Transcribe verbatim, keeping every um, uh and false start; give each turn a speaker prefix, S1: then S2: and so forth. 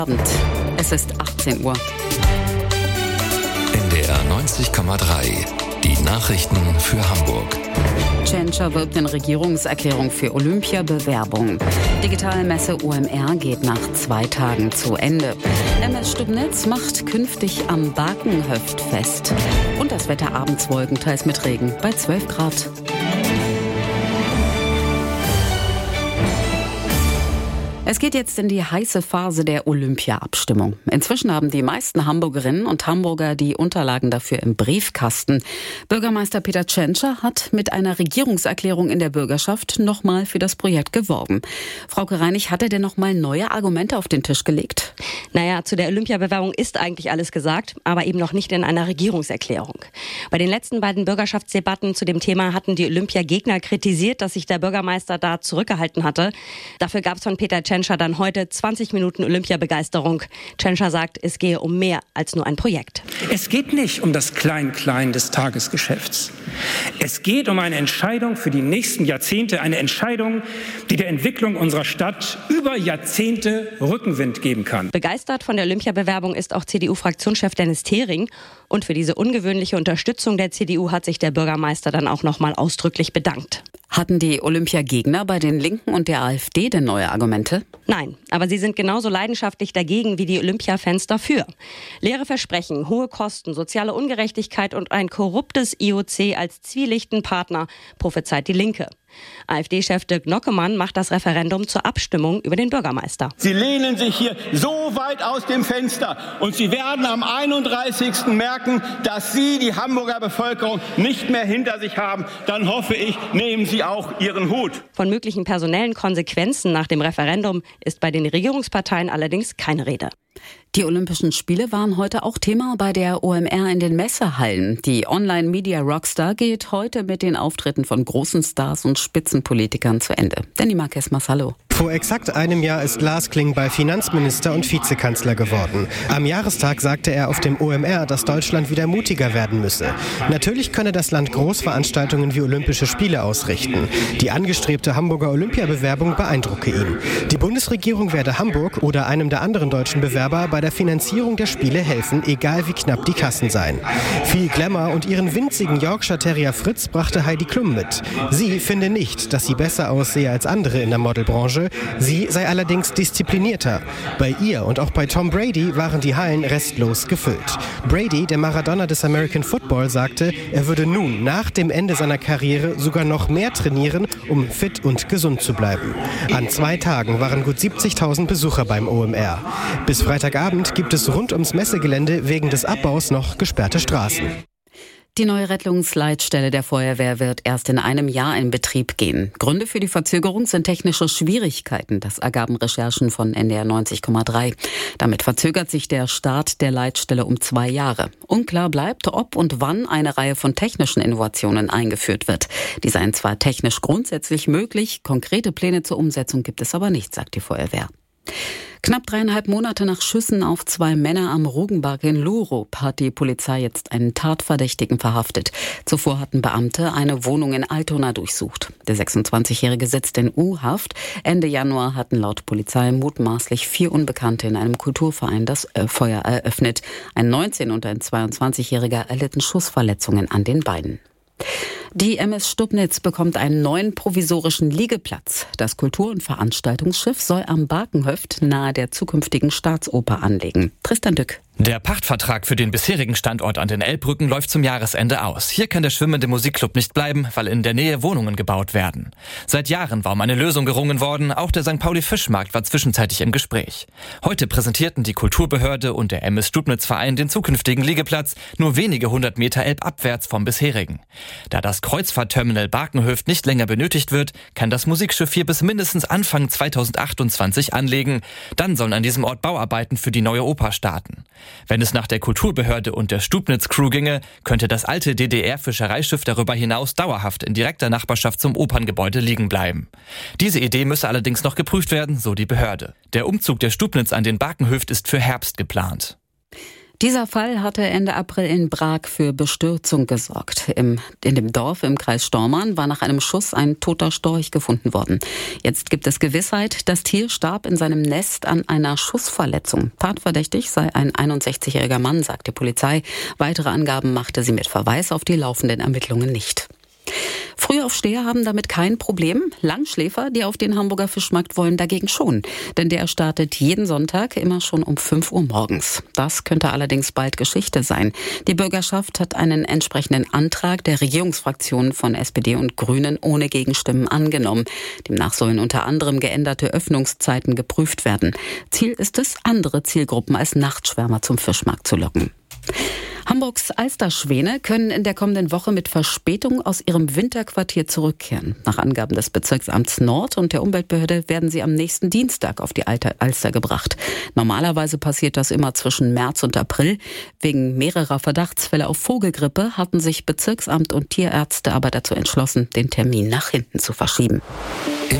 S1: Es ist achtzehn Uhr.
S2: N D R neunzig Komma drei. Die Nachrichten für Hamburg.
S1: Tschentscher wirbt in Regierungserklärung für Olympiabewerbung. Digitalmesse O M R geht nach zwei Tagen zu Ende. M S Stubnitz macht künftig am Barkenhöft fest. Und das Wetter abends Wolken, teils mit Regen bei zwölf Grad. Es geht jetzt in die heiße Phase der Olympia-Abstimmung. Inzwischen haben die meisten Hamburgerinnen und Hamburger die Unterlagen dafür im Briefkasten. Bürgermeister Peter Tschentscher hat mit einer Regierungserklärung in der Bürgerschaft nochmal für das Projekt geworben. Frauke Reinig, hat er denn nochmal neue Argumente auf den Tisch gelegt?
S3: Naja, zu der Olympiabewerbung ist eigentlich alles gesagt, aber eben noch nicht in einer Regierungserklärung. Bei den letzten beiden Bürgerschaftsdebatten zu dem Thema hatten die Olympiagegner kritisiert, dass sich der Bürgermeister da zurückgehalten hatte. Dafür gab es von Peter Tschentscher dann heute zwanzig Minuten Olympiabegeisterung. Tschentscher sagt, es gehe um mehr als nur ein Projekt.
S4: Es geht nicht um das Klein-Klein des Tagesgeschäfts. Es geht um eine Entscheidung für die nächsten Jahrzehnte, eine Entscheidung, die der Entwicklung unserer Stadt über Jahrzehnte Rückenwind geben kann.
S3: Begeistert von der Olympiabewerbung ist auch C D U-Fraktionschef Dennis Thering. Und für diese ungewöhnliche Unterstützung der C D U hat sich der Bürgermeister dann auch nochmal ausdrücklich bedankt.
S1: Hatten die Olympiagegner bei den Linken und der AfD denn neue Argumente?
S3: Nein, aber sie sind genauso leidenschaftlich dagegen wie die Olympia-Fans dafür. Leere Versprechen, hohe Kosten, soziale Ungerechtigkeit und ein korruptes I O C als zwielichten Partner prophezeit die Linke. AfD-Chef Dirk Nockemann macht das Referendum zur Abstimmung über den Bürgermeister.
S5: Sie lehnen sich hier so weit aus dem Fenster und Sie werden am einunddreißigsten merken, dass Sie die Hamburger Bevölkerung nicht mehr hinter sich haben. Dann hoffe ich, nehmen Sie auch Ihren Hut.
S3: Von möglichen personellen Konsequenzen nach dem Referendum ist bei den Regierungsparteien allerdings keine Rede.
S1: Die Olympischen Spiele waren heute auch Thema bei der O M R in den Messehallen. Die Online-Media-Rockstar geht heute mit den Auftritten von großen Stars und Spitzenpolitikern zu Ende. Danny Marquez Massalo.
S6: Vor exakt einem Jahr ist Lars Klingbeil Finanzminister und Vizekanzler geworden. Am Jahrestag sagte er auf dem O M R, dass Deutschland wieder mutiger werden müsse. Natürlich könne das Land Großveranstaltungen wie Olympische Spiele ausrichten. Die angestrebte Hamburger Olympiabewerbung beeindrucke ihn. Die Bundesregierung werde Hamburg oder einem der anderen deutschen Bewerber bei der Finanzierung der Spiele helfen, egal wie knapp die Kassen seien. Viel Glamour und ihren winzigen Yorkshire Terrier Fritz brachte Heidi Klum mit. Sie finde nicht, dass sie besser aussehe als andere in der Modelbranche. Sie sei allerdings disziplinierter. Bei ihr und auch bei Tom Brady waren die Hallen restlos gefüllt. Brady, der Maradona des American Football, sagte, er würde nun nach dem Ende seiner Karriere sogar noch mehr trainieren, um fit und gesund zu bleiben. An zwei Tagen waren gut siebzigtausend Besucher beim O M R. Bis Freitagabend gibt es rund ums Messegelände wegen des Abbaus noch gesperrte Straßen.
S1: Die neue Rettungsleitstelle der Feuerwehr wird erst in einem Jahr in Betrieb gehen. Gründe für die Verzögerung sind technische Schwierigkeiten. Das ergaben Recherchen von N D R neunzig Komma drei. Damit verzögert sich der Start der Leitstelle um zwei Jahre. Unklar bleibt, ob und wann eine Reihe von technischen Innovationen eingeführt wird. Die seien zwar technisch grundsätzlich möglich, konkrete Pläne zur Umsetzung gibt es aber nicht, sagt die Feuerwehr. Knapp dreieinhalb Monate nach Schüssen auf zwei Männer am Rugenberg in Lurup hat die Polizei jetzt einen Tatverdächtigen verhaftet. Zuvor hatten Beamte eine Wohnung in Altona durchsucht. Der sechsundzwanzigjährige sitzt in U-Haft. Ende Januar hatten laut Polizei mutmaßlich vier Unbekannte in einem Kulturverein das Feuer eröffnet. Ein neunzehn- und ein zweiundzwanzigjähriger erlitten Schussverletzungen an den Beinen. Die M S Stubnitz bekommt einen neuen provisorischen Liegeplatz. Das Kultur- und Veranstaltungsschiff soll am Barkenhöft nahe der zukünftigen Staatsoper anlegen. Tristan Dück.
S7: Der Pachtvertrag für den bisherigen Standort an den Elbbrücken läuft zum Jahresende aus. Hier kann der schwimmende Musikclub nicht bleiben, weil in der Nähe Wohnungen gebaut werden. Seit Jahren war um eine Lösung gerungen worden. Auch der Sankt Pauli Fischmarkt war zwischenzeitlich im Gespräch. Heute präsentierten die Kulturbehörde und der M S Stubnitz Verein den zukünftigen Liegeplatz nur wenige hundert Meter elbabwärts vom bisherigen. Da das Kreuzfahrtterminal Barkenhöft nicht länger benötigt wird, kann das Musikschiff hier bis mindestens Anfang zweitausendachtundzwanzig anlegen. Dann sollen an diesem Ort Bauarbeiten für die neue Oper starten. Wenn es nach der Kulturbehörde und der Stubnitz-Crew ginge, könnte das alte D D R-Fischereischiff darüber hinaus dauerhaft in direkter Nachbarschaft zum Operngebäude liegen bleiben. Diese Idee müsse allerdings noch geprüft werden, so die Behörde. Der Umzug der Stubnitz an den Barkenhöft ist für Herbst geplant.
S1: Dieser Fall hatte Ende April in Brag für Bestürzung gesorgt. Im, in dem Dorf im Kreis Stormarn war nach einem Schuss ein toter Storch gefunden worden. Jetzt gibt es Gewissheit, das Tier starb in seinem Nest an einer Schussverletzung. Tatverdächtig sei ein einundsechzigjähriger Mann, sagt die Polizei. Weitere Angaben machte sie mit Verweis auf die laufenden Ermittlungen nicht. Frühaufsteher haben damit kein Problem. Langschläfer, die auf den Hamburger Fischmarkt wollen, dagegen schon. Denn der startet jeden Sonntag immer schon um fünf Uhr morgens. Das könnte allerdings bald Geschichte sein. Die Bürgerschaft hat einen entsprechenden Antrag der Regierungsfraktionen von S P D und Grünen ohne Gegenstimmen angenommen. Demnach sollen unter anderem geänderte Öffnungszeiten geprüft werden. Ziel ist es, andere Zielgruppen als Nachtschwärmer zum Fischmarkt zu locken. Hamburgs Alsterschwäne können in der kommenden Woche mit Verspätung aus ihrem Winterquartier zurückkehren. Nach Angaben des Bezirksamts Nord und der Umweltbehörde werden sie am nächsten Dienstag auf die Alster gebracht. Normalerweise passiert das immer zwischen März und April. Wegen mehrerer Verdachtsfälle auf Vogelgrippe hatten sich Bezirksamt und Tierärzte aber dazu entschlossen, den Termin nach hinten zu verschieben.